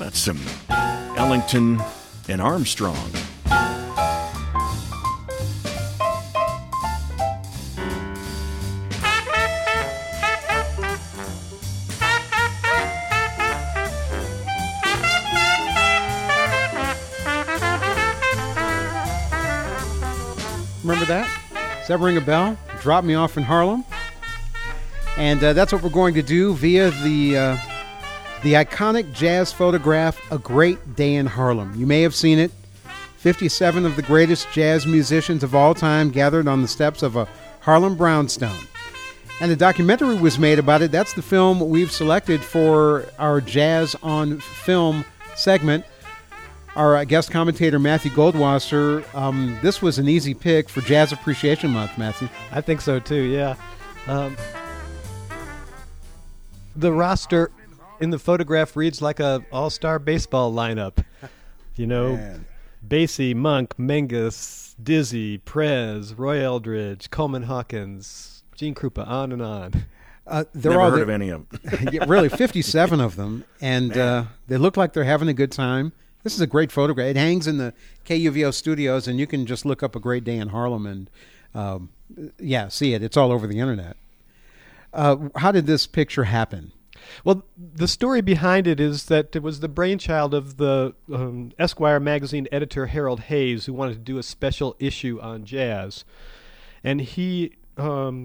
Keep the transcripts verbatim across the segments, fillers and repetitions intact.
That's some Ellington and Armstrong. Remember that? Does that ring a bell? Drop Me Off in Harlem. And uh, that's what we're going to do via the uh, the iconic jazz photograph, A Great Day in Harlem. You may have seen it. fifty-seven of the greatest jazz musicians of all time gathered on the steps of a Harlem brownstone. And a documentary was made about it. That's the film we've selected for our Jazz on Film segment. Our uh, guest commentator, Matthew Goldwasser, um, this was an easy pick for Jazz Appreciation Month, Matthew. I think so, too, yeah. Um, the roster in the photograph reads like a all-star baseball lineup. You know, Man. Basie, Monk, Menges, Dizzy, Prez, Roy Eldridge, Coleman Hawkins, Gene Krupa, on and on. Uh, they're Never all heard the, of any of them. Yeah, really, fifty-seven of them, and uh, they look like they're having a good time. This is a great photograph. It hangs in the K U V O studios, and you can just look up A Great Day in Harlem and, um, yeah, see it. It's all over the internet. Uh, how did this picture happen? Well, the story behind it is that it was the brainchild of the um, Esquire magazine editor Harold Hayes, who wanted to do a special issue on jazz. And he um,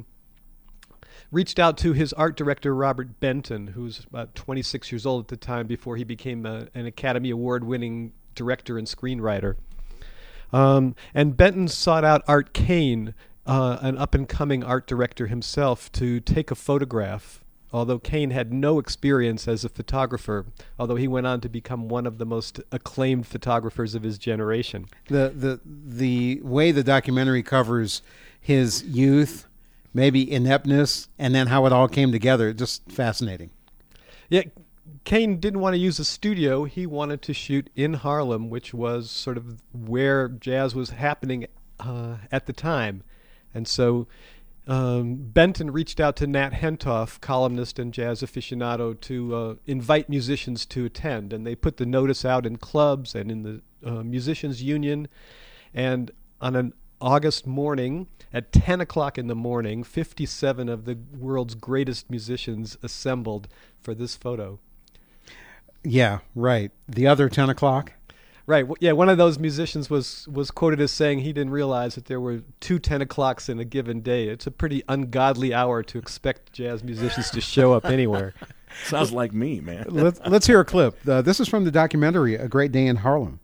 reached out to his art director, Robert Benton, who was about twenty-six years old at the time before he became a, an Academy Award-winning director and screenwriter. Um, and Benton sought out Art Kane, uh, an up-and-coming art director himself, to take a photograph, although Kane had no experience as a photographer, although he went on to become one of the most acclaimed photographers of his generation. The the the way the documentary covers his youth, maybe ineptness, and then how it all came together, just fascinating. Yeah, Kane didn't want to use a studio. He wanted to shoot in Harlem, which was sort of where jazz was happening uh, at the time. And so um, Benton reached out to Nat Hentoff, columnist and jazz aficionado, to uh, invite musicians to attend. And they put the notice out in clubs and in the uh, Musicians Union. And on an August morning, at ten o'clock in the morning, fifty-seven of the world's greatest musicians assembled for this photo. Yeah, right. The other ten o'clock? Right. Yeah, one of those musicians was, was quoted as saying he didn't realize that there were two ten o'clocks in a given day. It's a pretty ungodly hour to expect jazz musicians to show up anywhere. Sounds like me, man. let's, let's hear a clip. Uh, this is from the documentary, A Great Day in Harlem.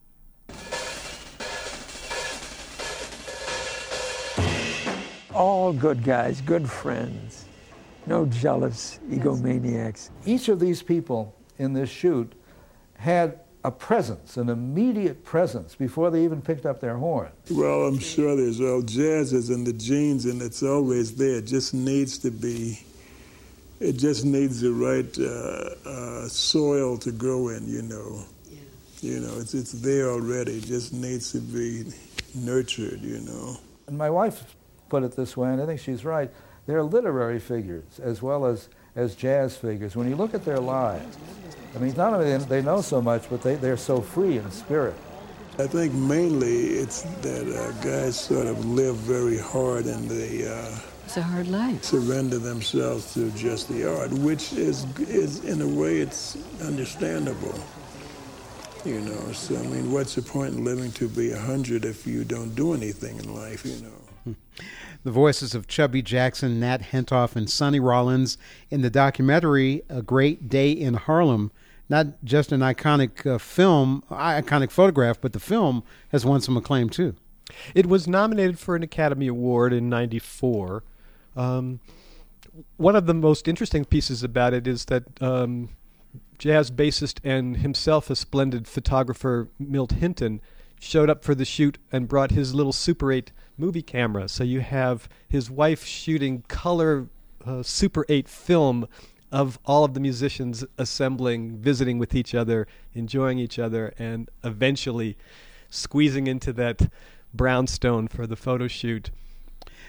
All good guys, good friends, no jealous egomaniacs. Each of these people in this shoot had a presence, an immediate presence, before they even picked up their horn. Well, I'm sure there's all jazz is in the genes, and it's always there. It just needs to be, it just needs the right uh, uh, soil to grow in, you know. Yeah. You know, it's, it's there already. It just needs to be nurtured, you know. And my wife put it this way, and I think she's right. They're literary figures as well as, as jazz figures. When you look at their lives, I mean, not only they know so much, but they, they're so free in spirit. I think mainly it's that uh, guys sort of live very hard and they uh, it's a hard life. Surrender themselves to just the art, which is, is in a way, it's understandable. You know, so I mean, what's the point in living to be a hundred if you don't do anything in life, you know? The voices of Chubby Jackson, Nat Hentoff, and Sonny Rollins in the documentary A Great Day in Harlem. Not just an iconic uh, film, iconic photograph, but the film has won some acclaim too. It was nominated for an Academy Award in ninety-four. Um, one of the most interesting pieces about it is that um, jazz bassist and himself a splendid photographer, Milt Hinton, showed up for the shoot and brought his little Super eight movie camera. So you have his wife shooting color uh, Super eight film of all of the musicians assembling, visiting with each other, enjoying each other, and eventually squeezing into that brownstone for the photo shoot.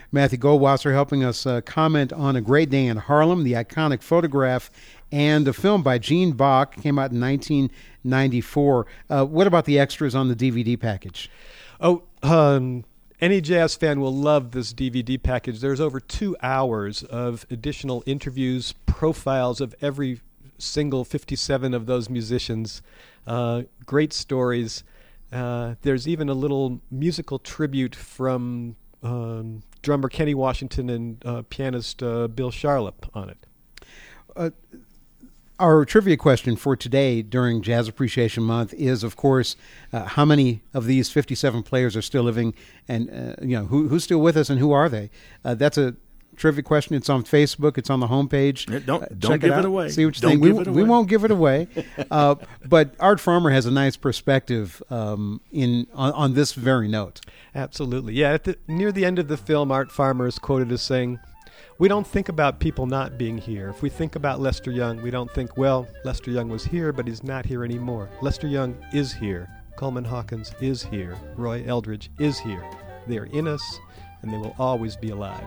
Matthew Goldwasser helping us uh, comment on A Great Day in Harlem, the iconic photograph, and a film by Gene Bach, came out in nineteen ninety-four. Uh, what about the extras on the D V D package? Oh, um, any jazz fan will love this D V D package. There's over two hours of additional interviews, profiles of every single fifty-seven of those musicians, uh, great stories. Uh, there's even a little musical tribute from um, drummer Kenny Washington and uh, pianist uh, Bill Charlap on it. Uh, Our trivia question for today during Jazz Appreciation Month is, of course, uh, how many of these fifty-seven players are still living, and uh, you know who, who's still with us, and who are they? Uh, that's a trivia question. It's on Facebook. It's on the homepage. Don't uh, don't give it, it away. See what you don't think. Give we, it away. we won't give it away. uh, but Art Farmer has a nice perspective um, in on, on this very note. Absolutely, yeah. At the, near the end of the film, Art Farmer is quoted as saying, "We don't think about people not being here. If we think about Lester Young, we don't think, well, Lester Young was here, but he's not here anymore. Lester Young is here. Coleman Hawkins is here. Roy Eldridge is here. They are in us, and they will always be alive."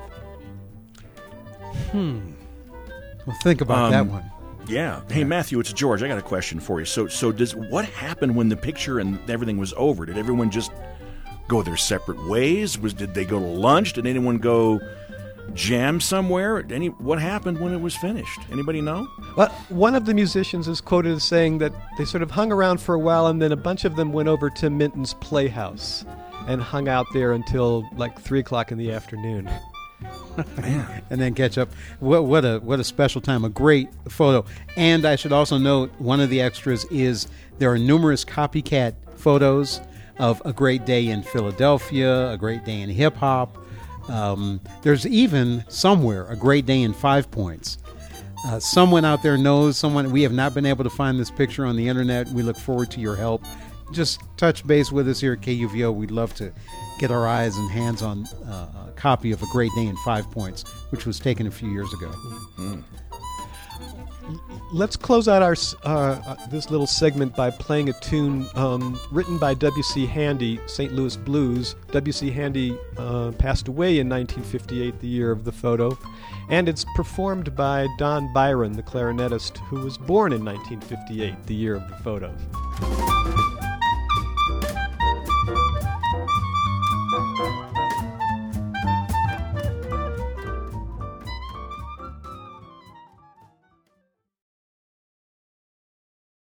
Hmm. Well, think about Um, that one. Yeah. Hey, Matthew, it's George. I got a question for you. So, so does what happened when the picture and everything was over? Did everyone just go their separate ways? Was did they go to lunch? Did anyone go jam somewhere? Any what happened when it was finished? Anybody know? Well, one of the musicians is quoted as saying that they sort of hung around for a while, and then a bunch of them went over to Minton's Playhouse and hung out there until like three o'clock in the afternoon. And then catch up. What, what a what a special time! A great photo. And I should also note, one of the extras is there are numerous copycat photos of A Great Day in Philadelphia, A Great Day in Hip Hop. Um, there's even somewhere A Great Day in Five Points. Uh, someone out there knows someone. We have not been able to find this picture on the internet. We look forward to your help. Just touch base with us here at K U V O. We'd love to get our eyes and hands on uh, a copy of A Great Day in Five Points, which was taken a few years ago. Mm. Let's close out our uh, uh, this little segment by playing a tune um, written by W C Handy, Saint Louis Blues. W C Handy uh, passed away in nineteen fifty-eight, the year of the photo, and it's performed by Don Byron, the clarinetist, who was born in nineteen fifty-eight, the year of the photo.